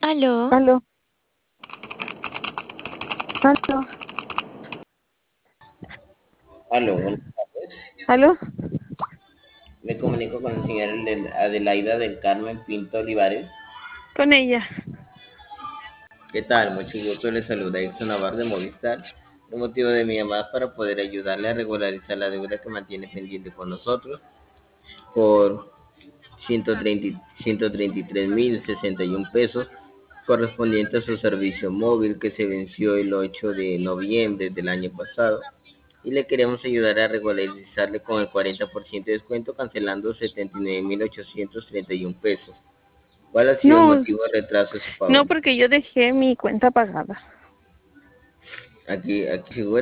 Aló, Aló, aló, Aló, buenas tardes. aló. Me comunico con la señora Adelaida del Carmen Pinto Olivares. Con ella. ¿Qué tal? Mucho gusto. Le saluda Exxon Navarro de Movistar. El motivo de mi llamada es para poder ayudarle a regularizar la deuda que mantiene pendiente con nosotros por 133.061 pesos correspondiente a su servicio móvil que se venció el 8 de noviembre del año pasado. Y le queremos ayudar a regularizarle con el 40% de descuento cancelando 79.831 pesos. ¿Cuál ha sido el No, motivo de retraso de su no pago? porque yo dejé mi cuenta pagada. Aquí figura